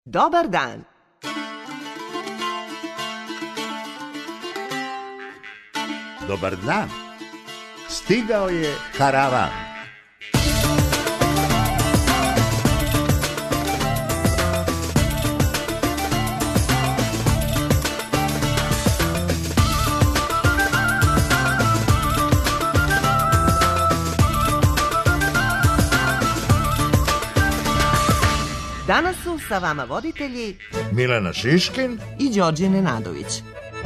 Dobar dan. Dobar dan. Stigao je karavan. Danas su sa vama voditelji Milena Šiškin i Đorđe Nenadović.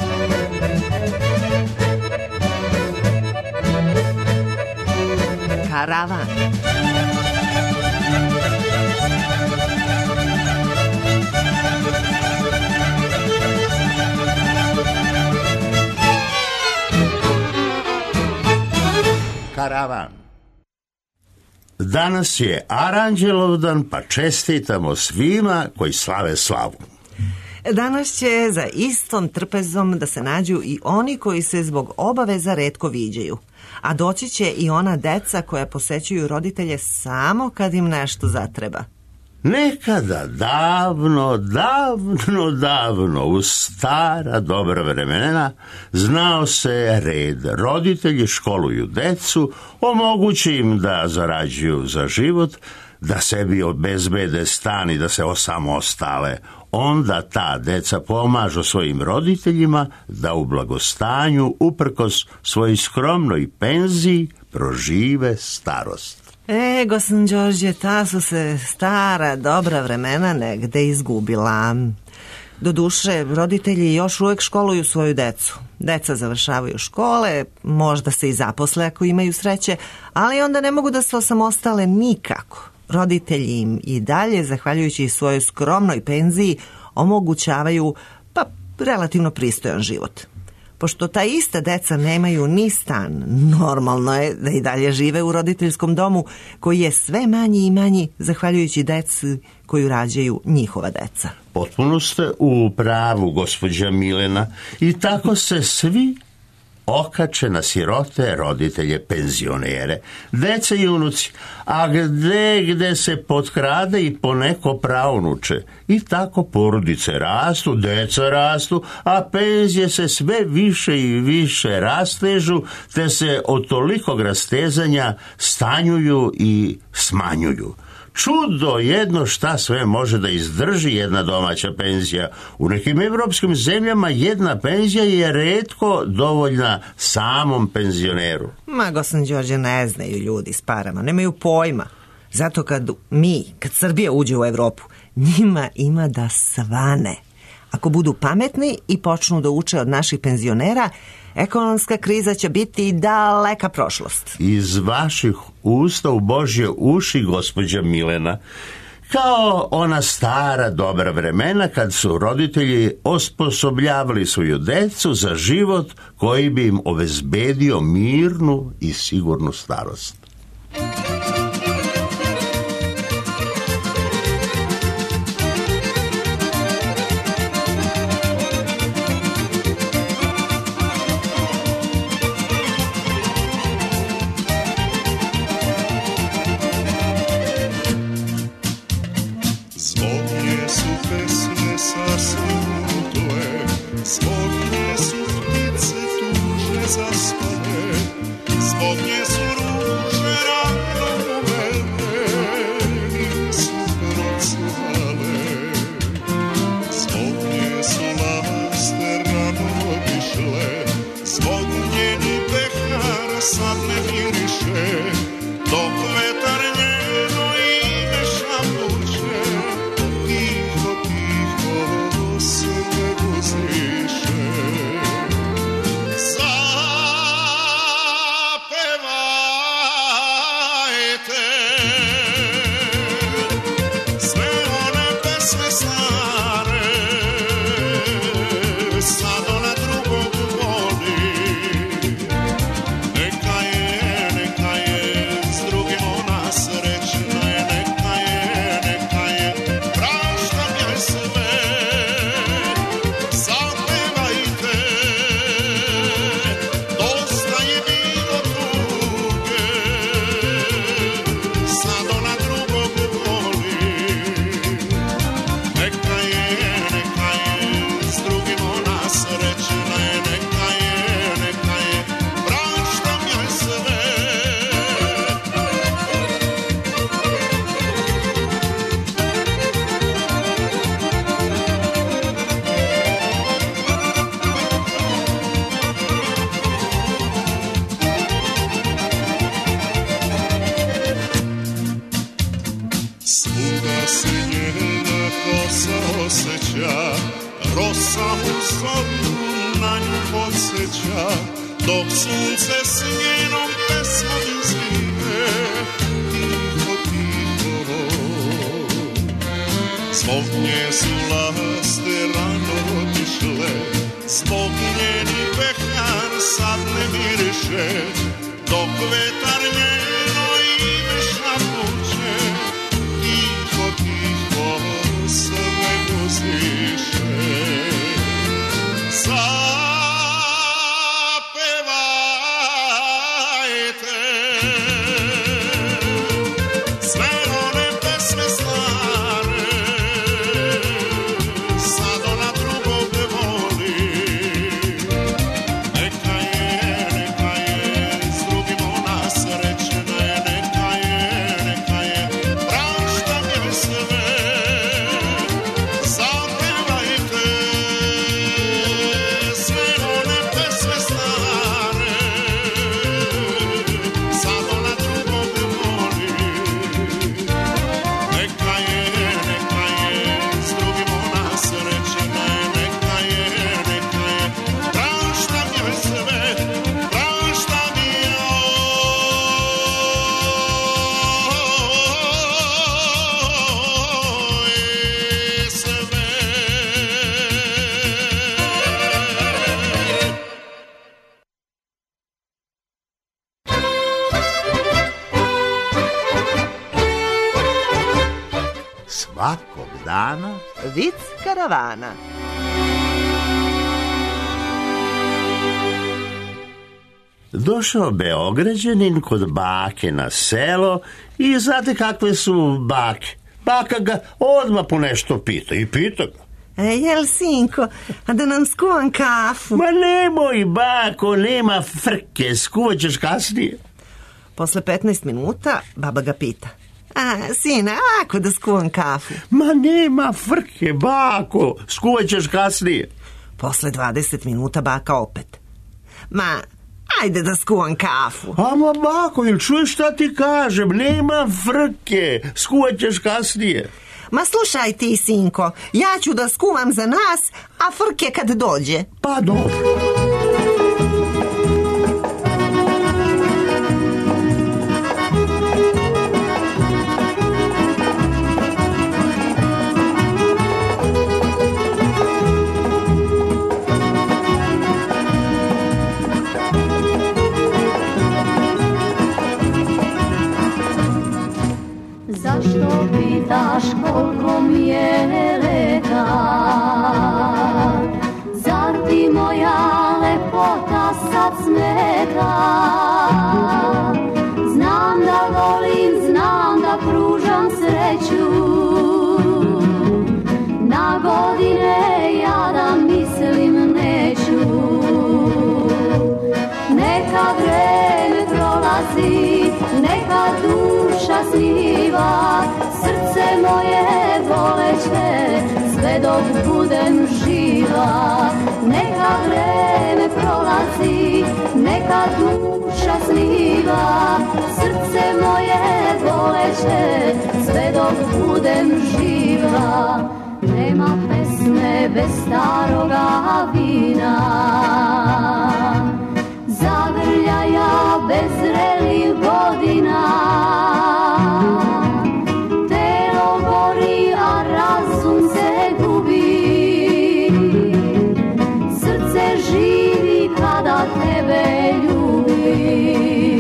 Karavan. Karavan. Danas je Aranđelovdan, pa čestitamo svima koji slave slavu. Danas će za istom trpezom da se nađu i oni koji se zbog obaveza retko viđaju, a doći će i ona deca koja posećuju roditelje samo kad im nešto zatreba. Nekada davno, u stara dobra vremena, znao se red. Roditelji školuju decu, omogući im da zarađuju za život, da sebi obezbede stan i da se osamostale. Onda ta deca pomažu svojim roditeljima da u blagostanju, uprkos svojoj skromnoj penziji, prožive starost. Gosan Đorđe, ta su se stara dobra vremena negde izgubila. Doduše, roditelji još uvek školuju svoju decu. Deca završavaju škole, možda se i zaposle ako imaju sreće, ali onda ne mogu da se osamostale nikako. Roditelji im i dalje, zahvaljujući svojoj skromnoj penziji, omogućavaju relativno pristojan život. Pošto ta ista deca nemaju ni stan, normalno je da i dalje žive u roditeljskom domu koji je sve manji i manji zahvaljujući deci koju rađaju njihova deca. Potpuno ste u pravu, gospođa Milena, i tako se svi okače na sirote roditelje penzionere, dece i unuci, a gde se potkrade i poneko praunuče. I tako porodice rastu, deca rastu, a penzije se sve više i više rastežu, te se od tolikog rastezanja stanjuju i smanjuju. Čudo jedno šta sve može da izdrži jedna domaća penzija. U nekim evropskim zemljama jedna penzija je retko dovoljna samom penzioneru. Gosan Đorđe, ne znaju ljudi s parama, nemaju pojma. Zato kad Srbija uđe u Evropu, njima ima da svane. Ako budu pametni i počnu da uče od naših penzionera, ekonomska kriza će biti daleka prošlost. Iz vaših usta u Božje uši, gospođa Milena, kao ona stara dobra vremena kad su roditelji osposobljavali svoju decu za život koji bi im obezbedio mirnu i sigurnu starost. Tiho se ne guziše. osjeća, rosa u zoru na nju podsjeća, dok sunce s njenom pesmom zime, tiho, tiho. Zbog nje su laste rano otišle, zbog njeni pehar sad ne miriše, dok vetar njeno ime šapuće, tiho, tiho sve guziše. Zapevajte sve one pesme stare, sad ona drugog ne voli. Neka je s drugim ona srećna, neka je, praštam joj sve. Zapevajte sve one pesme stare, sad ona drugog ne voli. Neka je, s drugim ona srećna, neka je, praštam joj sve, praštam joj sve. Svakog dana Vic karavana. došao Beograđanin kod bake na selo i znate kakve su bake. Baka ga odmah po nešto pita i pita ga. Jel, sinko, a da nam skuvam kafu? Ma nemoj, bako, nema frke, skuvaćeš kasnije. Posle 15 minuta baba ga pita. Sine, ako da skuvam kafu? Ma nema frke, bako, skuvaćeš kasnije. Posle 20 minuta baka opet. Ma, ajde da skuvam kafu. Ama bako, ili čuješ šta ti kažem? Nema frke, skuvaćeš kasnije. Ma slušaj ti, sinko, ja ću da skuvam za nas, a frke kad dođe. Pa dobro. Zašto pitaš koliko mi je leta? Zar ti moja lepota sad smeta? Znam da volim, znam da pružam sreću, na godine ja da mislim neću. Neka vreme prolazi, neka duša sniva, srce moje voleće, sve dok budem živa. Neka vreme prolazi, neka duša sniva, srce moje voleće, sve dok budem živa. Nema pesme bez staroga vina, zagrljaja bez zrelih godina. Telo gori, a razum se gubi, srce živi kada tebe ljubi.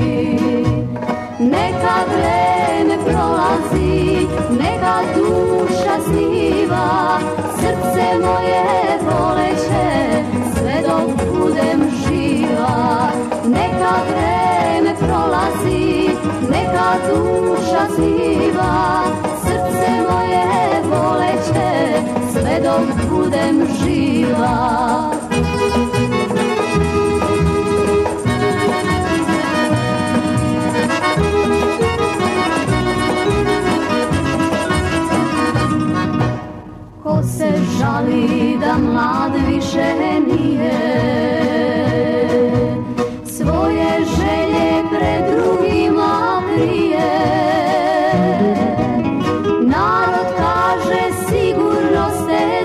Neka vreme prolazi, neka duša sniva, srce moje voleće, sve dok budem živa. Neka vreme prolazi, neka duša sniva, srce moje voleće, sve dok budem živa. Ko se žali da mlad više nije, svoje želje pred drugima krije. Narod kaže sigurno ste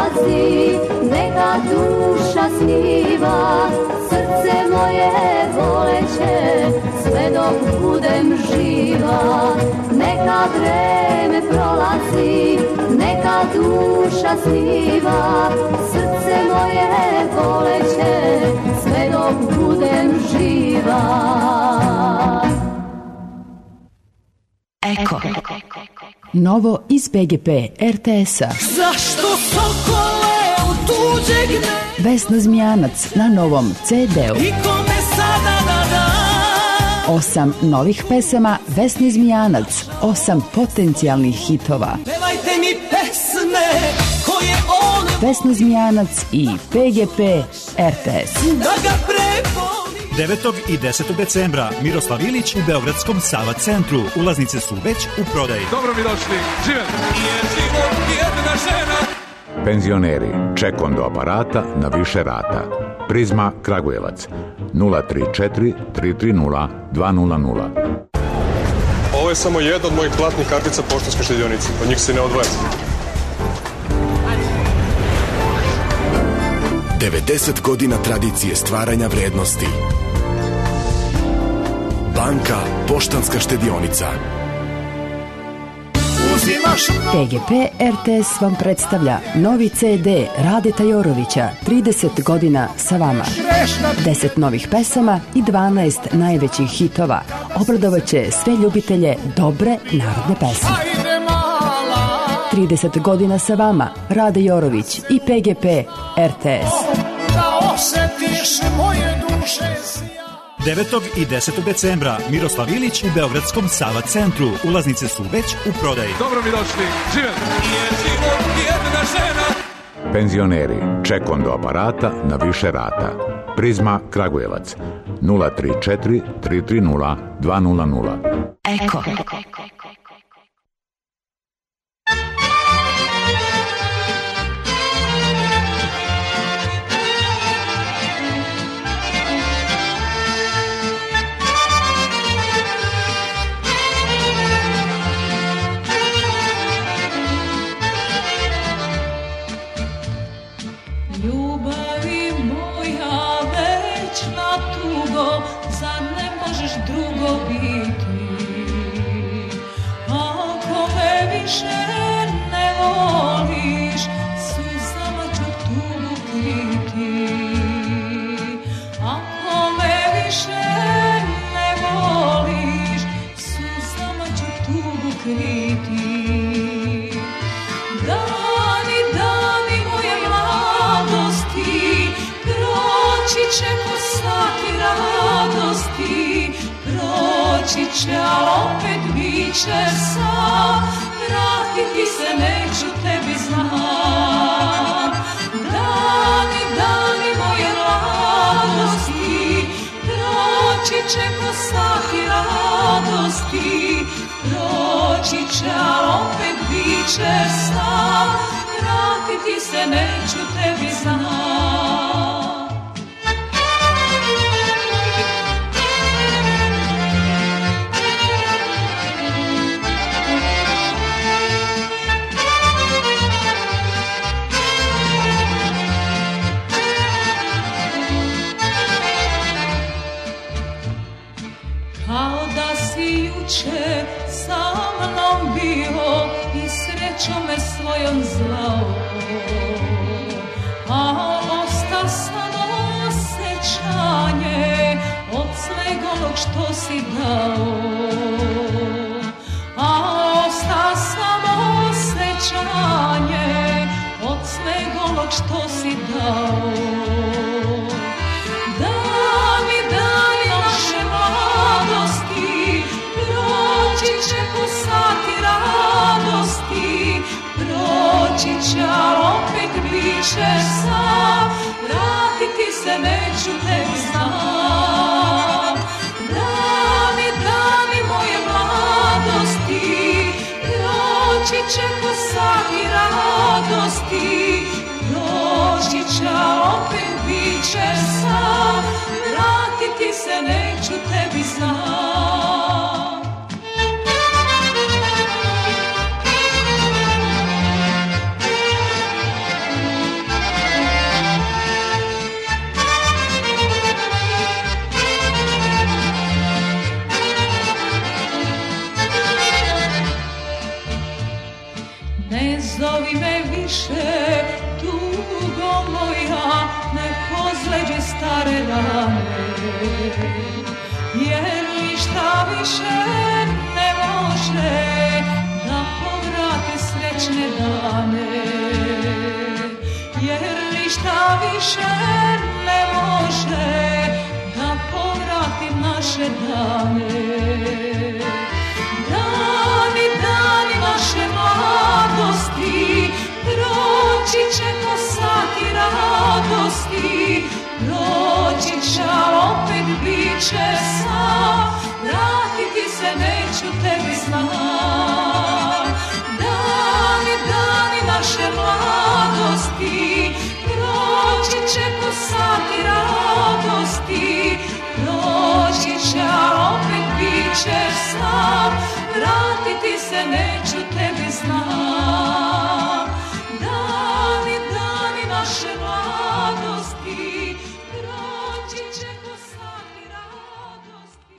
prolazi, neka duša sniva, srce moje voleće, sve dok budem živa. Neka vreme prolazi, neka duša sniva, srce moje voleće, sve dok budem živa. Eko. Novo iz PGP RTS-a. Zašto sokole u tuđe gne? Vesna Zmijanac na novom CD-u. I kome sada da dam? 8 novih pesama Vesne Zmijanac, 8 potencijalnih hitova. Pevajte mi pesme koje on Vesna Zmijanac i PGP RTS. da ga prevolim. 9. i 10. decembra Miroslav Ilić u Beogradskom Sava centru. Ulaznice su već u prodaji. Dobro mi došli, živjeti. Je život jedna žena. Penzioneri, ček do aparata na više rata. Prizma Kragujevac 034 330 200. Ovo je samo jedna od mojih platnih kartica Poštanske štedionice. Od njih se ne odvaja. 90 godina tradicije stvaranja vrednosti. Banka Poštanska štedionica. PGP RTS vam predstavlja novi CD Radeta Jorovića, 30 godina sa vama. 10 novih pesama i 12 najvećih hitova. Obradovaće sve ljubitelje dobre narodne pesme. 30 godina sa vama, Rade Jorović i PGP RTS. Da osjetiš moje duše. 9. i 10. decembra Miroslav Ilić u Beogradskom Sava centru. Ulaznice su već u prodaji. Dobro mi došli, živjeti. Je život jedna žena. Penzioneri, ček do aparata na više rata. Prizma Kragujevac 034 330 200. Eko. Ljubavi moja večna tugo, zar ne možeš drugo biti? Ako me više ne voliš, suzama ću tugu kriti. Ako me više ne voliš, suzama ću tugu kriti. Dani, dani moje mladosti, proći će ko sati radosti, proći će, al opet bit će sam, vratiti se neću, tebi znam. Dani, dani moje mladosti, proći će ko sati radosti, proći će, al opet bit će sam, vratiti se neću, tebi znam. Kao da si juče sa mnom bio i srećom me svojom zvao, a osta samo osjećanje od svega onog što si dao. A osta samo osjećanje od svega onog što si dao. Dani, dani naše mladosti, proći će ko sati radosti, proći će, al opet bit će sam, vratiti se neću, tebi znam. Dani, dani moje mladosti, proći će ko sati radosti, proći će, al opet bit će sam, vratiti se neću, tebi znam. jer ništa više ne može da povrati srećne dane, jer ništa više ne može da povrati naše dane. Dani, dani naše mladosti, proći će ko sati radosti, proći će, opet bit će sam, vratiti se neću tebi znam. Dani, dani naše mladosti, proći će ko sati radosti, proći će, opet bit će sam, vratiti se neću tebi znam. Dani, dani naše mladosti, proći će ko sati radosti.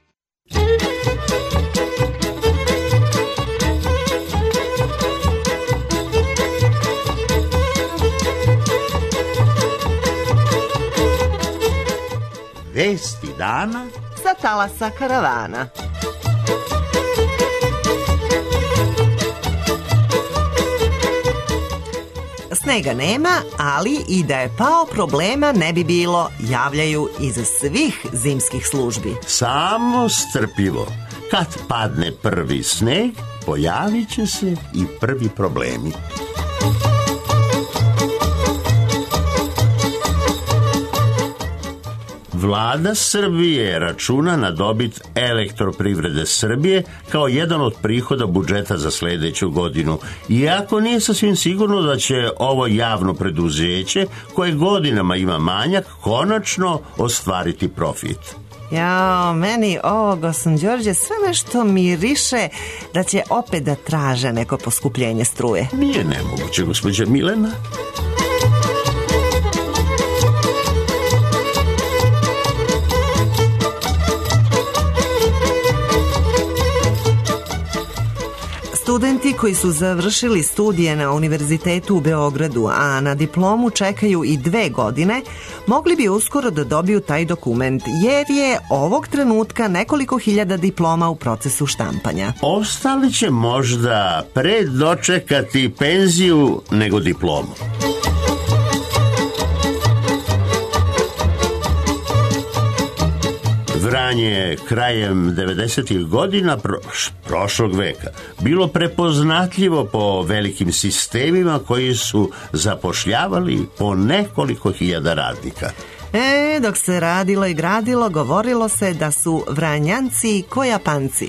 Vesti dana sa talasa karavana. Snega nema, ali i da je pao problema ne bi bilo, javljaju iz svih zimskih službi. samo strpljivo. Kad padne prvi sneg, pojavit će se i prvi problemi. Vlada Srbije računa na dobit Elektroprivrede Srbije kao jedan od prihoda budžeta za sledeću godinu, iako nije sasvim sigurno da će ovo javno preduzeće, koje godinama ima manjak, konačno ostvariti profit. Jao, meni ovo, gospodin Đorđe, sve nešto miriše da će opet da traže neko poskupljenje struje. Nije nemoguće, gospođa Milena. Studenti koji su završili studije na Univerzitetu u Beogradu, a na diplomu čekaju i 2 godine, mogli bi uskoro da dobiju taj dokument, jer je ovog trenutka nekoliko hiljada diploma u procesu štampanja. Ostali će možda pre dočekati penziju nego diplomu. Vranje je krajem 90. godina prošlog veka bilo prepoznatljivo po velikim sistemima koji su zapošljavali po nekoliko hiljada radnika. Dok se radilo i gradilo, govorilo se da su Vranjanci ko Japanci.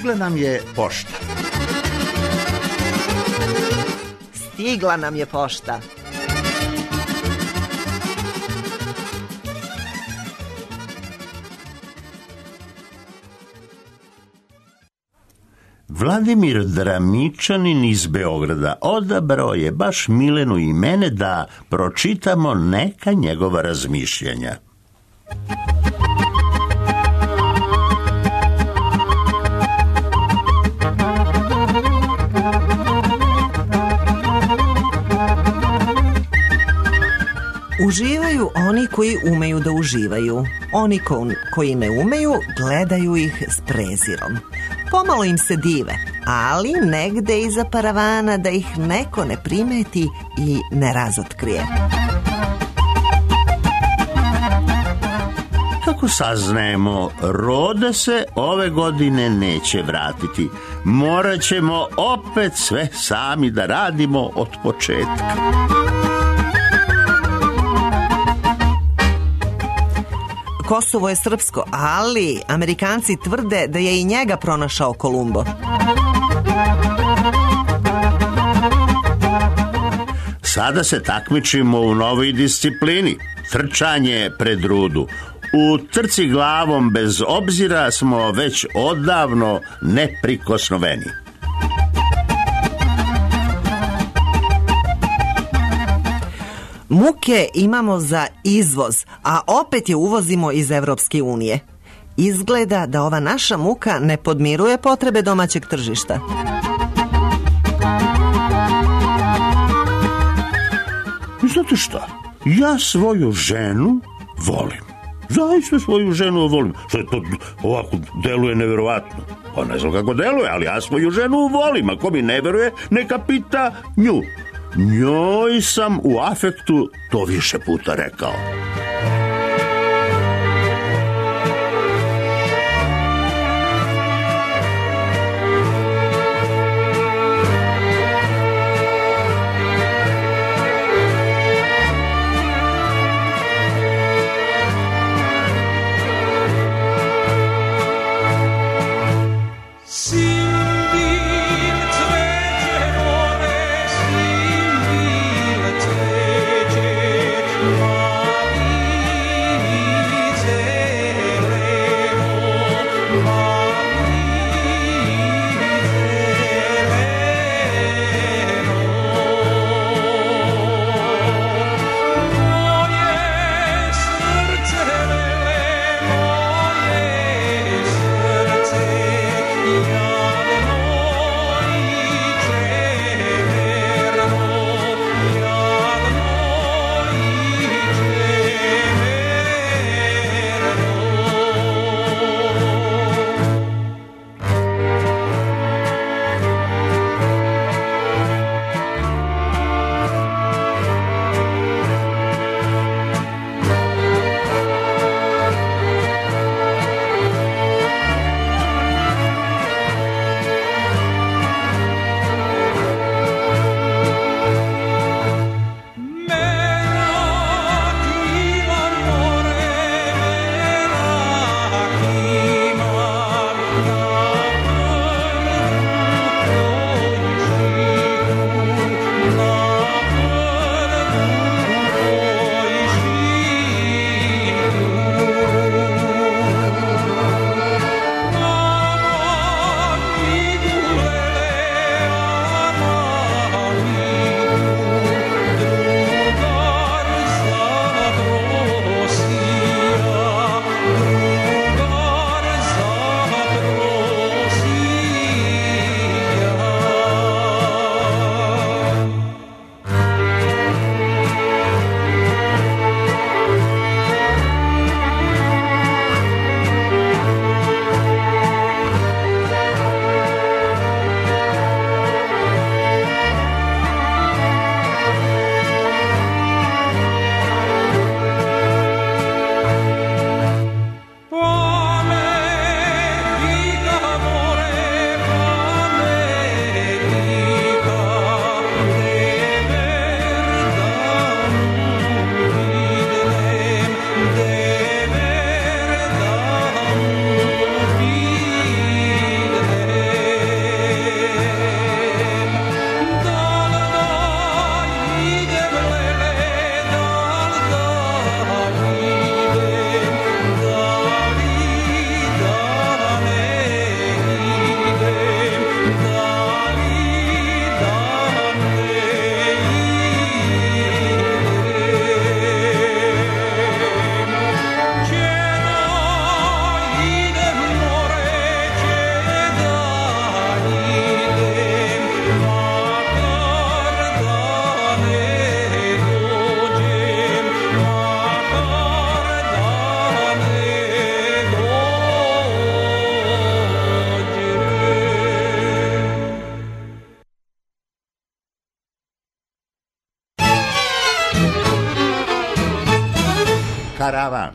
stigla nam je pošta. Stigla nam je pošta. Vladimir Dramičanin iz Beograda odabrao je baš Milenu i mene da pročitamo neka njegova razmišljanja. Uživaju oni koji umeju da uživaju. Oni koji ne umeju, gledaju ih s prezirom. Pomalo im se dive, ali negde iza paravana da ih neko ne primeti i ne razotkrije. Kako saznajemo, Roda se ove godine neće vratiti. Morat ćemo opet sve sami da radimo od početka. Kosovo je srpsko, ali Amerikanci tvrde da je i njega pronašao Kolumbo. Sada se takmičimo u novoj disciplini, trčanje pred rudu. U trci glavom bez obzira smo već odavno neprikosnoveni. Muke imamo za izvoz, a opet je uvozimo iz Evropske unije. Izgleda da ova naša muka ne podmiruje potrebe domaćeg tržišta. Znate šta? Ja svoju ženu volim. Zaista svoju ženu volim. Što je to ovako deluje neverovatno? Pa ne znam kako deluje, ali ja svoju ženu volim. Ako mi ne veruje, neka pita nju. Njoj sam u afektu to više puta rekao. paravan.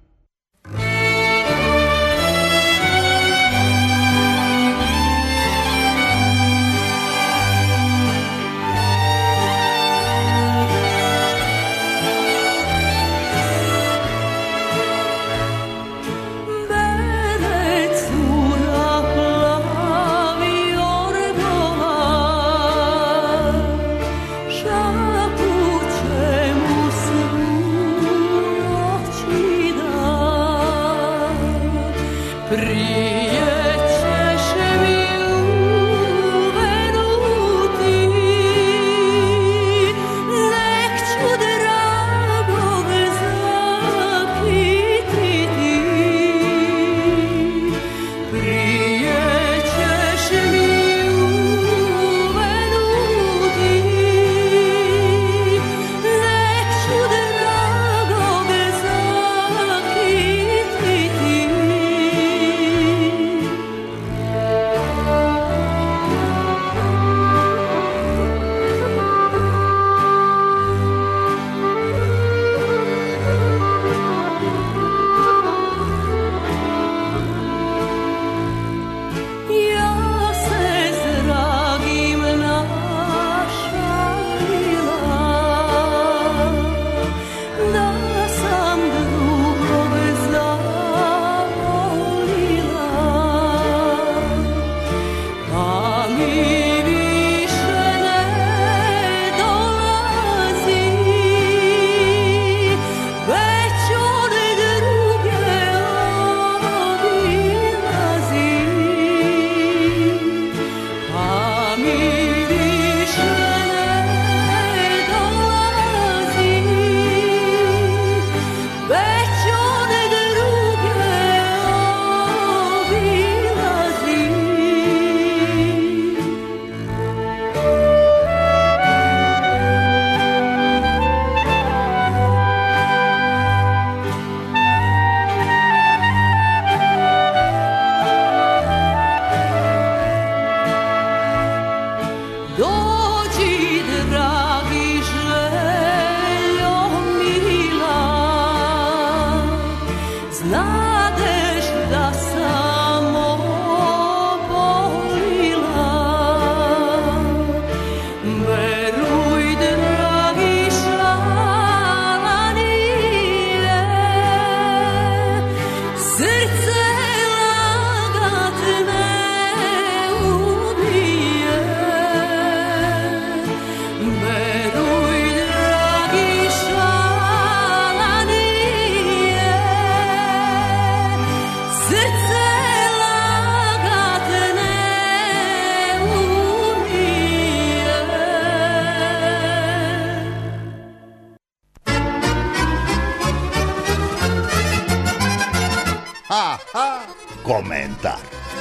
Komentar.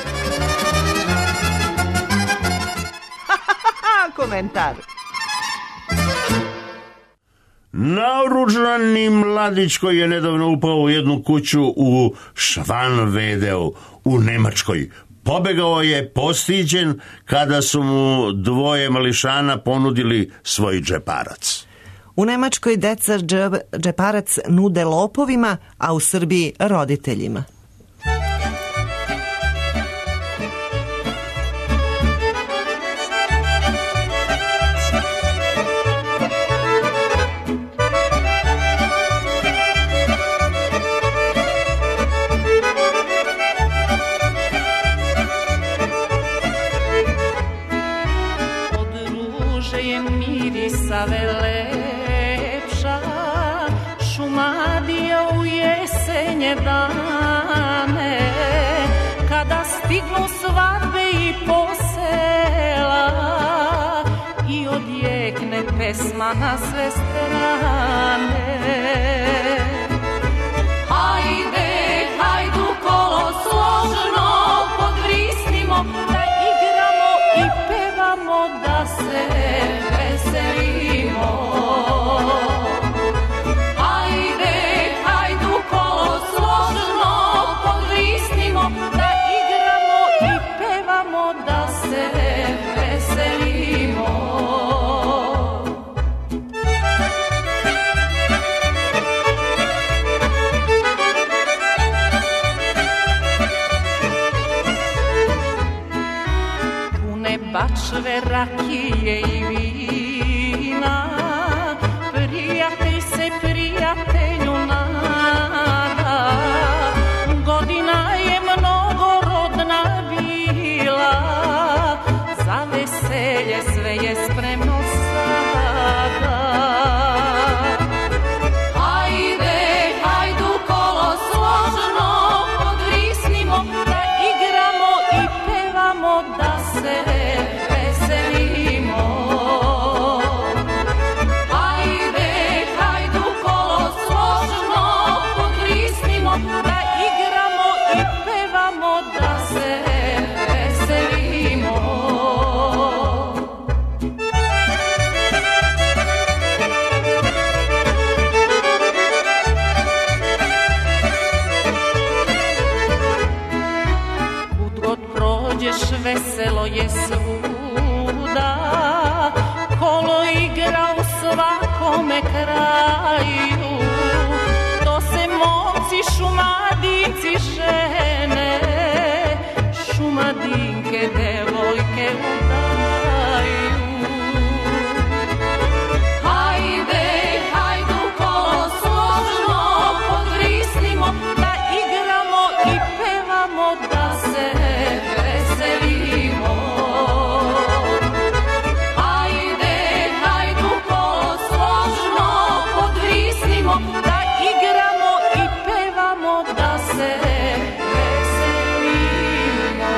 Komentar. Naoružani mladić koji je nedavno upao u jednu kuću u Schwanvedeu u Nemačkoj pobegao je postiđen kada su mu dvoje mališana ponudili svoj džeparac. U Nemačkoj deca džeparac nude lopovima, a u Srbiji roditeljima. Dane, kada stignu svadbe i posela i odjekne pesma na sve strane. Hajde, hajdu kolo složno podvrisnimo, da igramo i pevamo, da se veselimo. Da igramo i pevamo, da se veselimo. pune bačve rakije i vina, prijatelj se prijatelju nada, godina je mnogorodna bila, za veselje sve je spremno sada. Hajde, hajdu kolo složno, odrisnimo, da igramo i pevamo, da se veselimo. Hajde, hajdu kolo složno, odrisnimo, da igramo i pevamo, da se veselimo. Kud god prođeš veselo je svuda, kolo igra u svakome kraju, to se momci šumadinci žene, šumadinke devojke udaju. Hajde, hajdu kolo složno, podrisnimo, da igramo i pevamo, da se veselimo. Hajde, hajdu kolo složno, podrisnimo, da igramo i pevamo, da se veselimo.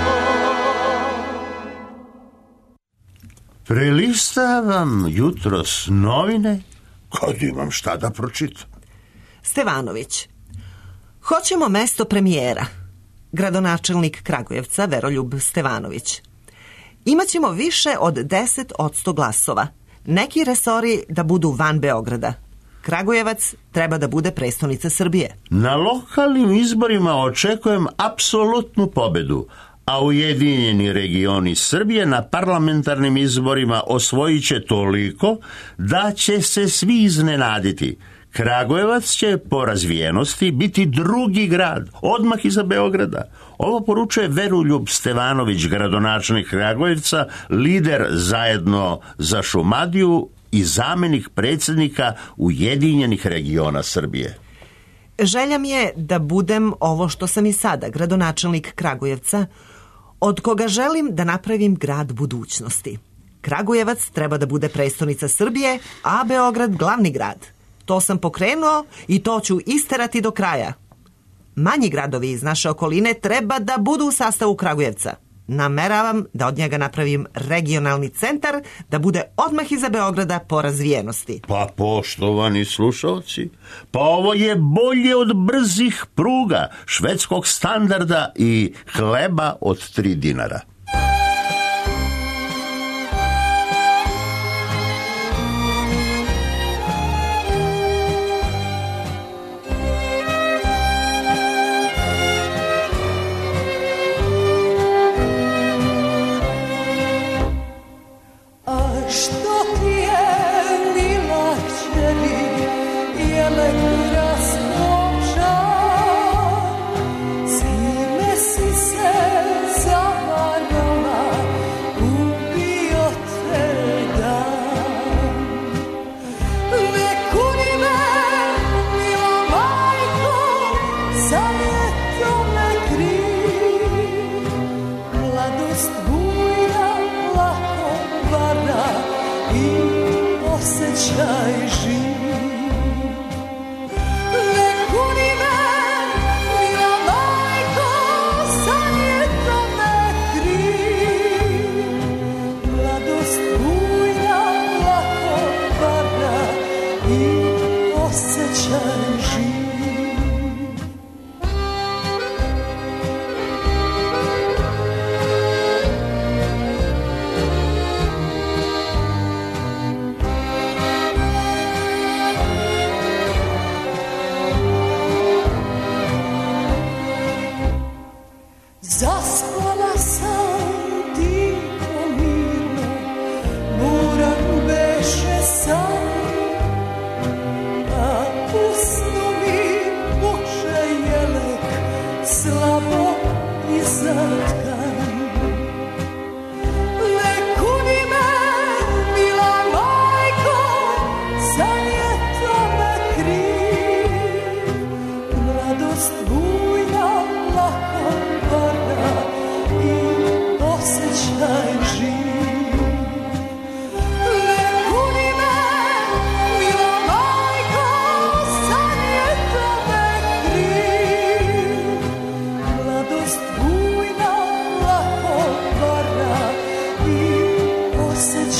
Prelistavam jutros novine kad imam šta da pročitam. Stevanović. Hoćemo mesto premijera. Gradonačelnik Kragujevca Veroljub Stevanović. Imaćemo više od 10% glasova. Neki resori da budu van Beograda. Kragujevac treba da bude prestonica Srbije. Na lokalnim izborima očekujem apsolutnu pobedu, a Ujedinjeni regioni Srbije na parlamentarnim izborima osvojit će toliko da će se svi iznenaditi. Kragujevac će po razvijenosti biti drugi grad, odmah iza Beograda. Ovo poručuje Veroljub Stevanović, gradonačelnik Kragujevca, lider Zajedno za Šumadiju i zamenik predsjednika Ujedinjenih regiona Srbije. Želja mi je da budem ovo što sam i sada, gradonačelnik Kragujevca, od koga želim da napravim grad budućnosti. Kragujevac treba da bude prestonica Srbije, a Beograd glavni grad. To sam pokrenuo i to ću isterati do kraja. Manji gradovi iz naše okoline treba da budu u sastavu Kragujevca. Nameravam da od njega napravim regionalni centar, da bude odmah iza Beograda po razvijenosti. Pa poštovani slušalci, pa ovo je bolje od brzih pruga, švedskog standarda i hleba od 3 dinara.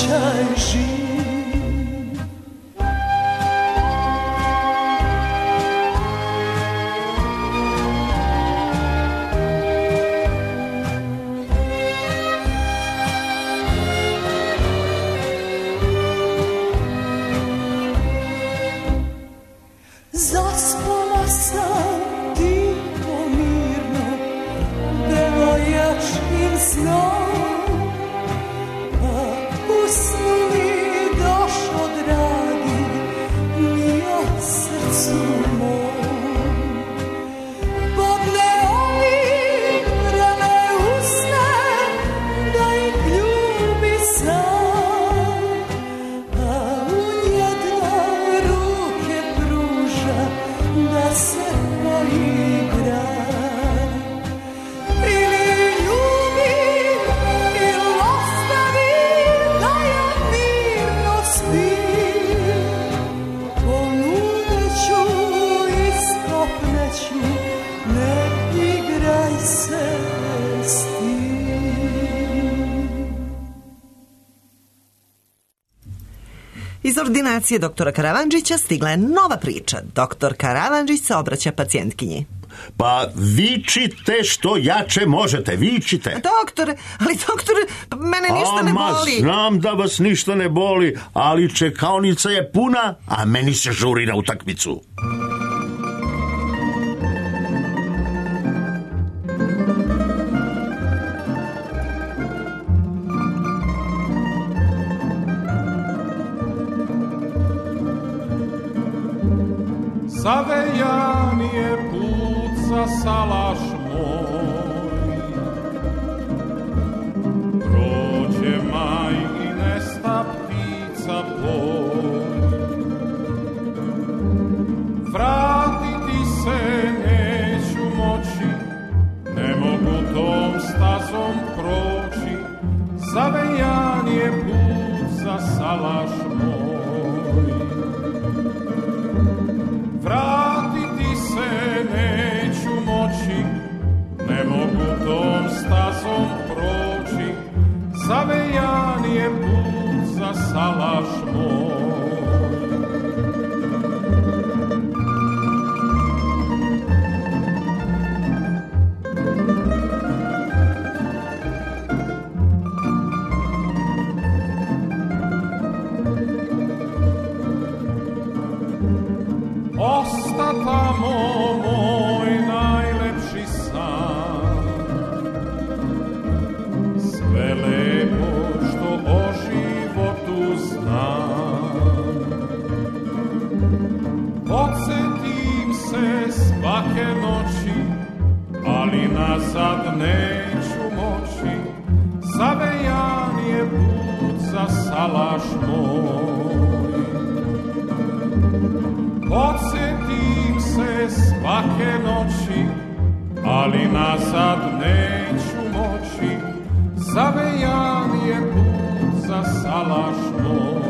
osjećaj živ. Zaspala sam tiho mirno, devojačkim snom, a u snu mi došo dragi, mi od srcu mom. Podne ovi vrele usne, da ih ljubi sam, a u njedra ruke pruža, da se poigra. Ili ljubi, ili ostavi, da ja mirno spim. Ponudeću i skopneću, ne igraj se s tim. Iz ordinacije doktora Karavandžića stigla je nova priča. Doktor Karavandžić se obraća pacijentkinji. Pa vičite što jače možete, vičite. Doktore, mene ništa ne boli. Znam da vas ništa ne boli, ali čekaonica je puna, a meni se žuri na utakmicu. Zavejan je put za salaš moj, prođe maj i nesta ptica boj. Vratiti se neću moći, ne mogu tom stazom proći. Zavejan je put za salaš moj. Vratiti se neću moći, ne mogu tom stazom proći. Zavejan je put za salaš moj. Osta tamo moj najlepši san, sve lepo što o životu znam. Podsjetim se svake noći, ali nazad neću moći. Zavejan je put za salaš moj. Podsjetim se svake noći, ali nazad neću moći. Zavejan je put za salaš moj.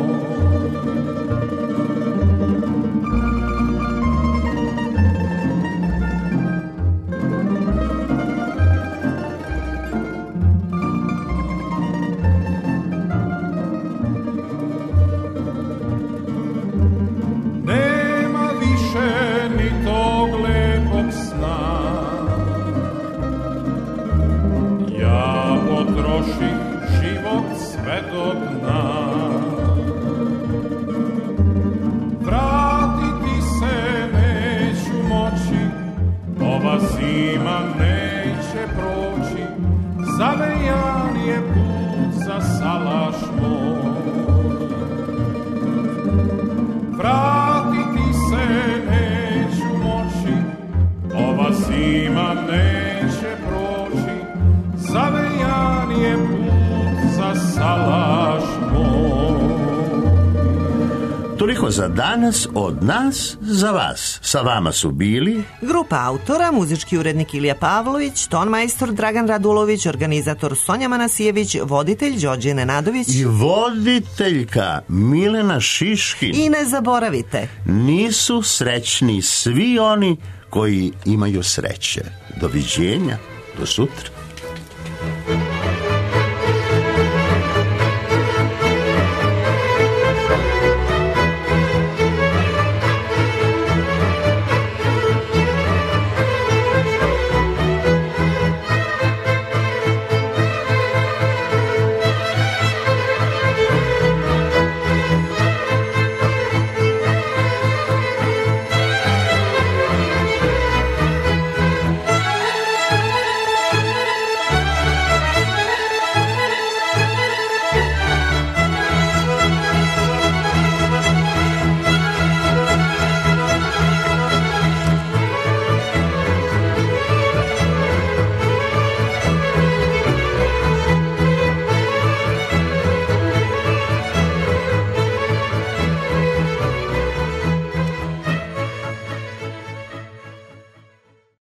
Život sve do dna. Vratiti se neću moći, ova zima neće proći. Zavejan je put za salaš moj. Vratiti se neću moći, ova zima neće proći. Zavejan je put za salaš moj. Toliko za danas od nas za vas. Sa vama su bili grupa autora, muzički urednik Ilija Pavlović, tonmajstor Dragan Radulović, organizator Sonja Manasijević, voditelj Đorđe Nenadović i voditeljka Milena Šiškin. I ne zaboravite, nisu srećni svi oni koji imaju sreće. Doviđenja, do sutra.